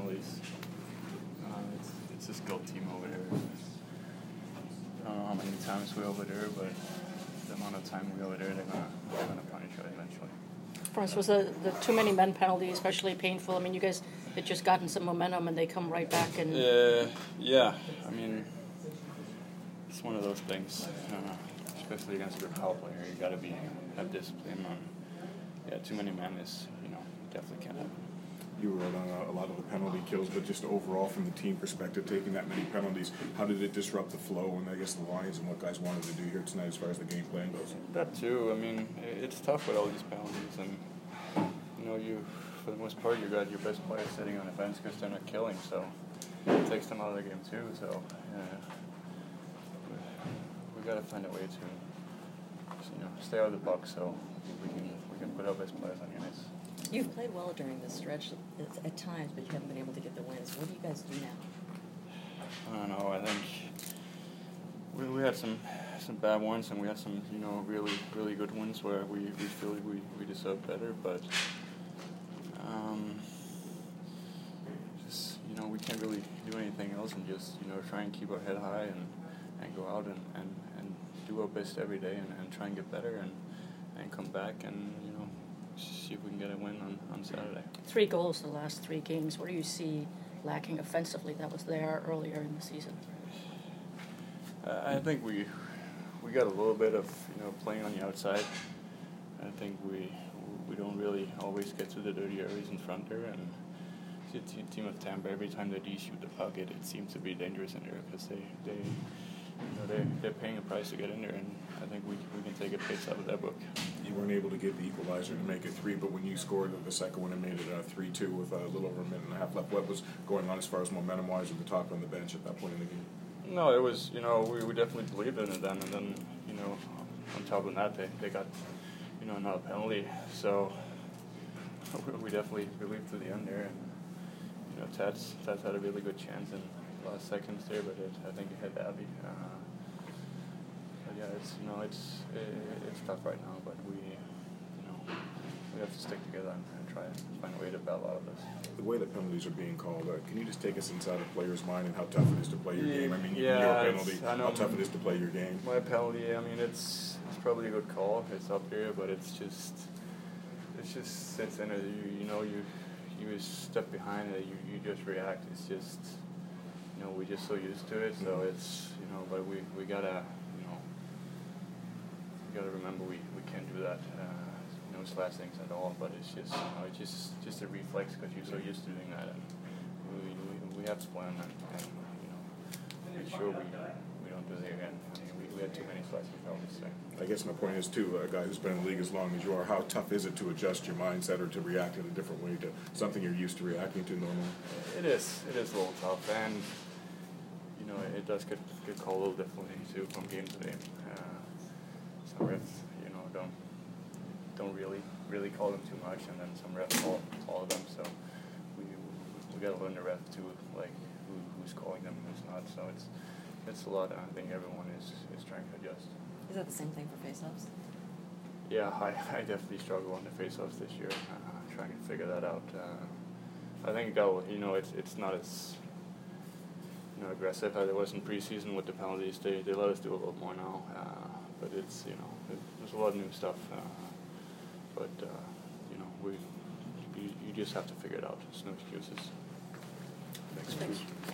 penalties. It's a skilled team over there. I don't know how many times we over there, but the amount of time we over there, they're gonna punish us eventually. For us, was the too many men penalty especially painful? I mean, you guys had just gotten some momentum and they come right back and. Yeah. I mean, it's one of those things, especially against your power player. You got to have discipline on. Yeah, too many men is definitely can't happen. You wrote on a lot of the penalty kills, but just overall from the team perspective, taking that many penalties, how did it disrupt the flow and I guess the lines and what guys wanted to do here tonight as far as the game plan goes? That too. I mean, it's tough with all these penalties, and you for the most part you got your best players sitting on the bench because they're not killing, so it takes them out of the game too. So we got to find a way to stay out of the box so we can put our best players on units. You've played well during this stretch at times, but you haven't been able to get the wins. What do you guys do now? I don't know. I think we had some bad ones, and we had some really good ones where we feel we deserve better. But we can't really do anything else, and just try and keep our head high and go out and do our best every day and try and get better and come back and see if we can get a win on Saturday. 3 goals the last 3 games. What do you see lacking offensively that was there earlier in the season? I think we got a little bit of playing on the outside. I think we don't really always get to the dirty areas in front there, and the team of Tampa, every time they shoot the puck, it seems to be dangerous in there because they're paying a price to get in there, and I think we can take a page out of that book. You weren't able to get the equalizer to make it 3, but when you scored the second one and made it 3-2 with a little over a minute and a half left, what was going on as far as momentum-wise with the talk on the bench at that point in the game? No, it was, we definitely believed in it then, and then, on top of that, they got, another penalty, so we definitely believed to the end there, and, Tats had a really good chance in the last seconds there, but I think it hit Abby. But yeah, it's tough right now, but we have to stick together and try and find a way to battle out of this. The way that penalties are being called, can you just take us inside a player's mind and how tough it is to play your game? I mean, your penalty, how tough it is to play your game. My penalty, I mean, it's probably a good call. It's up there, but it just sits in it. You step behind it, you just react. It's just, we're just so used to it. So it's, but we gotta, remember we can't do that. Slash things at all, but it's just a reflex because you're so used to doing that, and we have to plan and make sure we don't do it again. I mean, we had too many slashing penalties today. I guess my point is too, a guy who's been in the league as long as you are, how tough is it to adjust your mindset or to react in a different way to something you're used to reacting to normally? It is a little tough, and it does get called a little differently too from game to game. Some refs don't really call them too much, and then some refs call all of them. So we got to learn the ref too, like who's calling them, who's not. So it's a lot. I think everyone is trying to adjust. Is that the same thing for faceoffs? Yeah, I definitely struggle on the faceoffs this year, trying to figure that out. I think it's not as aggressive as it was in preseason with the penalties. They let us do a little more now, but it's there's a lot of new stuff. But you just have to figure it out. There's no excuses. Thanks.